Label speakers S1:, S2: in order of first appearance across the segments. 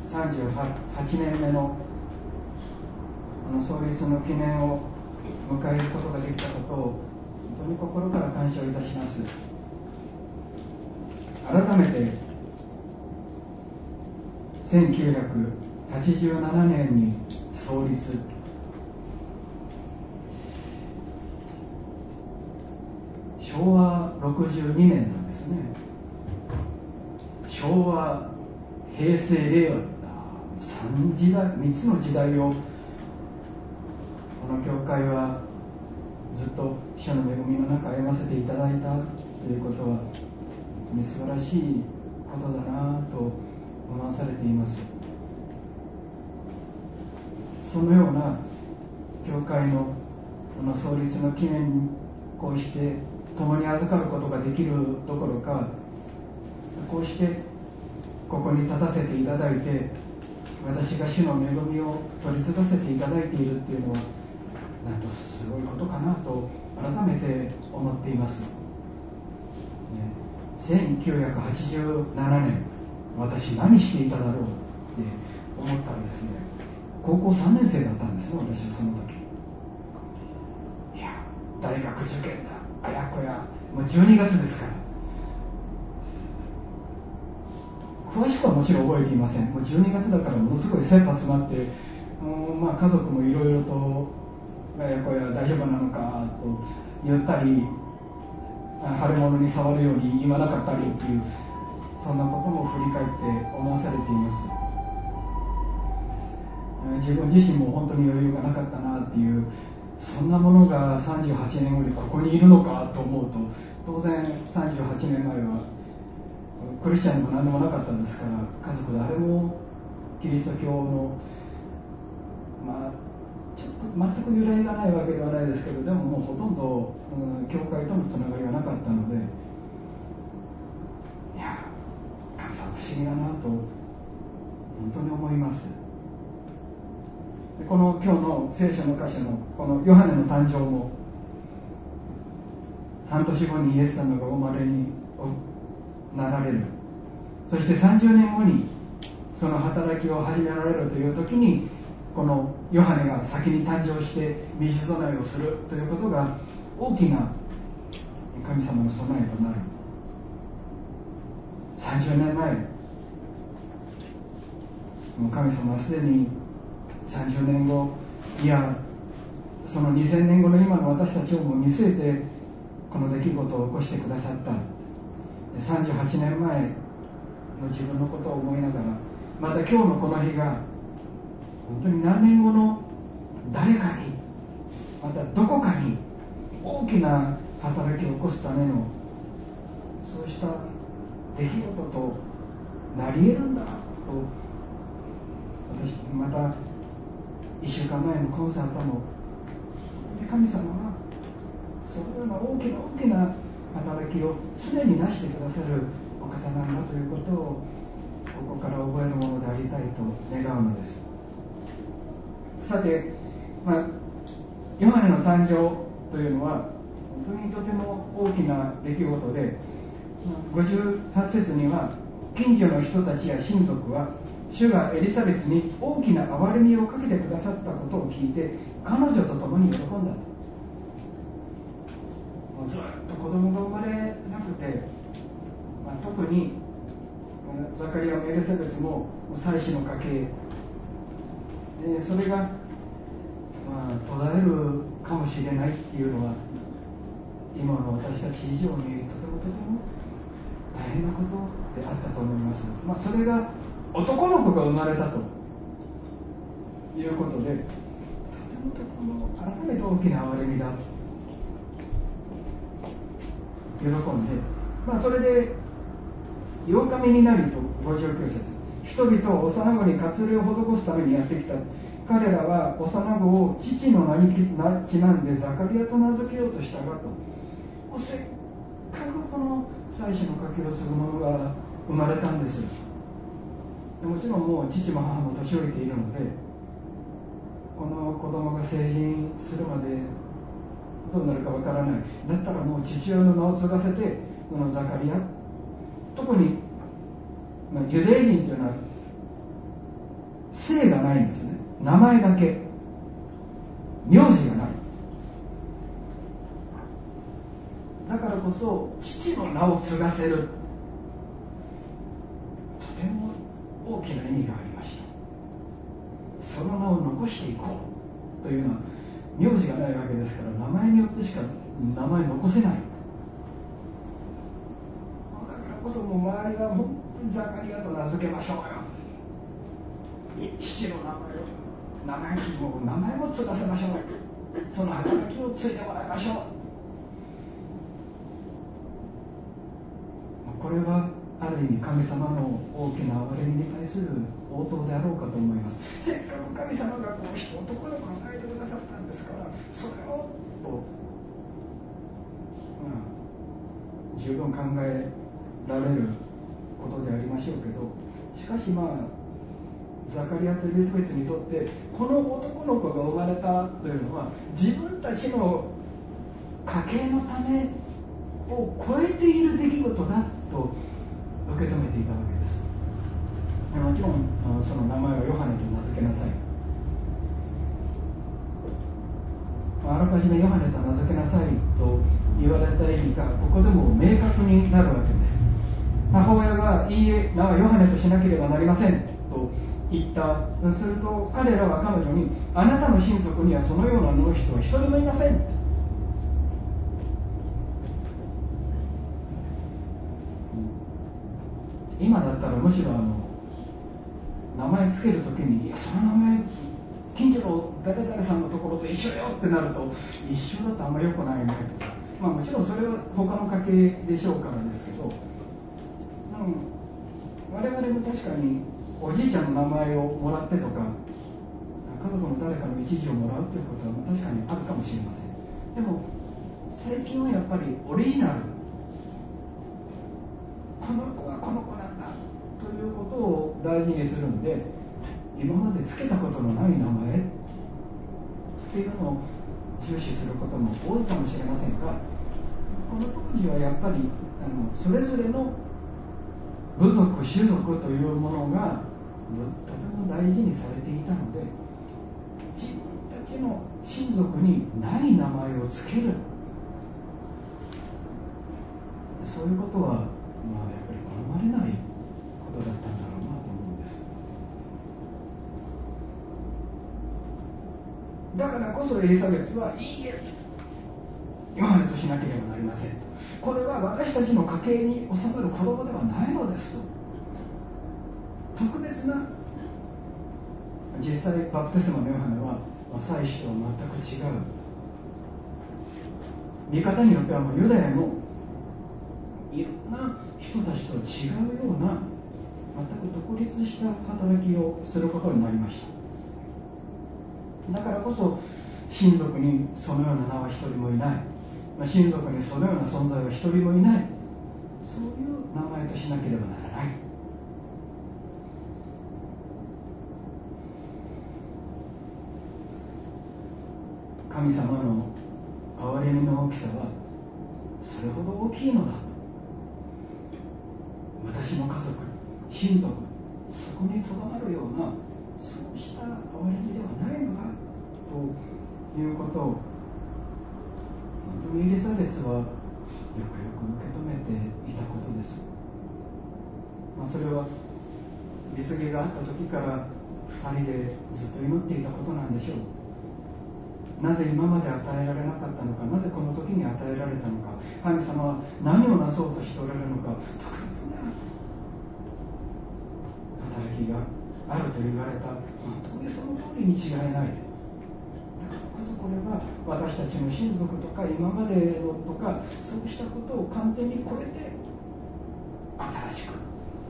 S1: 38年目の創立の記念を迎えることができたことを本当に心から感謝をいたします。改めて1987年に創立、昭和62年なんですね。昭和、平成、令和、3つの時代をこの教会はずっと主の恵みの中歩ませていただいたということは本当に素晴らしいことだなと思わされています。そのような教会のこの創立の記念にこうして共に預かることができるどころか、こうしてここに立たせていただいて私が主の恵みを取り継がせていただいているっていうのはなんとすごいことかなと改めて思っています、1987年私何していただろうって思ったらですね、高校3年生だったんですよ、私はその時。いや、大学受験だ、あやこや、もう12月ですから、詳しくはもちろん覚えていません。もう12月だからものすごい切羽詰まって、家族もいろいろとあやこや大丈夫なのかと言ったり、腫れ物に触るように言わなかったりっていう、そんなことも振り返って思わされています。自分自身も本当に余裕がなかったなっていう、そんなものが38年後にここにいるのかと思うと、当然38年前はクリスチャンでも何でもなかったですから、家族誰もキリスト教のちょっと全く由来がないわけではないですけど、でももうほとんど、教会とのつながりがなかったので、いや、神様不思議だなと本当に思います。この今日の聖書の箇所のこのヨハネの誕生も、半年後にイエス様がお生まれになられる、そして30年後にその働きを始められるという時に、このヨハネが先に誕生して道備えをするということが大きな神様の備えとなる。30年前、神様はすでに30年後、いやその2000年後の今の私たちをも見据えてこの出来事を起こしてくださった。38年前の自分のことを思いながら、また今日のこの日が本当に何年後の誰かに、またどこかに大きな働きを起こすための、そうした出来事となり得るんだと、私また1週間前のコンサートも、神様はそのような大きな働きを常になしてくださるお方なんだということをここから覚えるものでありたいと願うのです。さて、ヨハネの誕生というのは本当にとても大きな出来事で、58節には、近所の人たちや親族は主がエリザベスに大きな憐れみをかけてくださったことを聞いて彼女と共に喜んだと。もうずっと子供が生まれなくて、特にザカリアもエリザベスも妻子の家系で、それが途絶えるかもしれないっていうのは、今の私たち以上にとても大変なことであったと思います。それが男の子が生まれたということで、とても改めて大きな憐れみだと喜んで、それで8日目になりと59節、人々は幼子に割礼を施すためにやってきた。彼らは幼子を父の名にちなんでザカリアと名付けようとしたがと。せっかくこの妻子の家系を継ぐ者が生まれたんです。もちろんもう父も母も年老いているので、この子供が成人するまでどうなるかわからない。だったらもう父親の名を継がせて、このザカリア、特にユダヤ人というのは姓がないんですね。名前だけ、名字がない。だからこそ父の名を継がせる、とても大きな意味がありました。その名を残していこうというのは、名字がないわけですから、名前によってしか名前残せない。だからこそもう周りが本当にザカリアと名付けましょうよ、父の名前も継がせましょう、その働きを継いでもらいましょう。これはある意味神様の大きな憐れみに対する応答であろうかと思います。せっかく神様がこうして男の子を与えてくださったんですから、それをと、十分考えられることでありましょうけど、しかしザカリアとエリザベスにとってこの男の子が生まれたというのは、自分たちの家計のためを超えている出来事だと受け止めていたわけです。もちろんその名前はヨハネと名付けなさい、あらかじめヨハネと名付けなさいと言われた意味がここでも明確になるわけです。母親がいいえ、名はヨハネとしなければなりませんと言った。すると彼らは彼女に、あなたの親族にはそのような名の人は一人もいません。今だったらむしろ名前つけるときに、いやその名前近所の誰々さんのところと一緒よってなると、一緒だとあんま良くないねとか、もちろんそれは他の家系でしょうからですけど、我々も確かにおじいちゃんの名前をもらってとか、家族の誰かの一時をもらうということは確かにあるかもしれません。でも最近はやっぱりオリジナル、この子はこの子なんだということを大事にするんで、今までつけたことのない名前っていうのを重視することも多いかもしれませんが、この当時はやっぱりそれぞれの部族種族というものがとても大事にされていたので、自分たちの親族にない名前をつける、そういうことはやっぱり好まれないことだったんだろうなと思うんです。だからこそエリザベスはいいえ、ヨハネとしなければなりませんと、これは私たちの家系に収まる子供ではないのですと、特別な、実際バプテスマのヨハネは祭司とは全く違う、見方によってはもうユダヤのいろんな人たちと違うような全く独立した働きをすることになりました。だからこそ親族にそのような名は一人もいない、親族にそのような存在は一人もいない、そういう名前としなければならない。神様の憐れみの大きさはそれほど大きいのだ、私の家族、親族、そこにとどまるようなそうした憐れみではないのだということを、本当にエリザベスはよくよく受け止めていたことです。それは水着があった時から2人でずっと祈っていたことなんでしょう。なぜ今まで与えられなかったのか、なぜこの時に与えられたのか、神様は何をなそうとしておられるのか、特別な働きがあると言われた、本当にその通りに違いない。だからこそこれは私たちの親族とか今までのとか、そうしたことを完全に超えて新しく、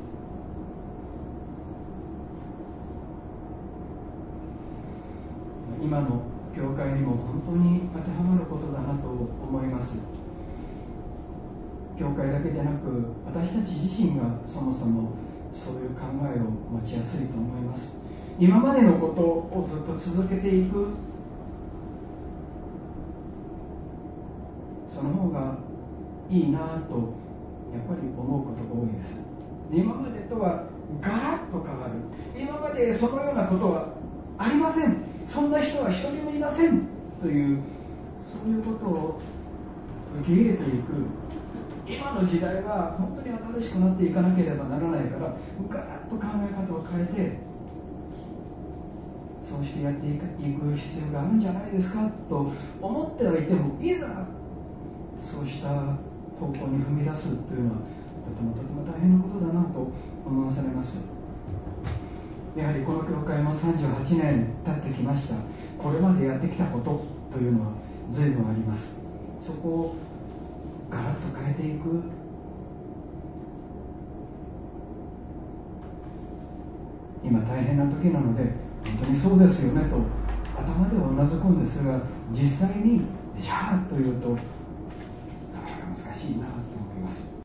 S1: 今の教会にも本当に当てはまることだなと思います。教会だけでなく私たち自身がそもそもそういう考えを持ちやすいと思います。今までのことをずっと続けていく、その方がいいなとやっぱり思うことが多いです。今までとはガラッと変わる、今まででそのようなことはありません、そんな人は一人もいませんという、そういうことを受け入れていく。今の時代は本当に新しくなっていかなければならないから、ガラッと考え方を変えて、そうしてやっていく必要があるんじゃないですかと思ってはいても、いざそうした方向に踏み出すというのはとても大変なことだなと思わされます。やはりこの教会も38年経ってきました。これまでやってきたことというのは随分あります。そこをガラッと変えていく、今大変な時なので本当にそうですよねと頭ではうなずくんですが、実際にじゃあというとなかなか難しいなと思います。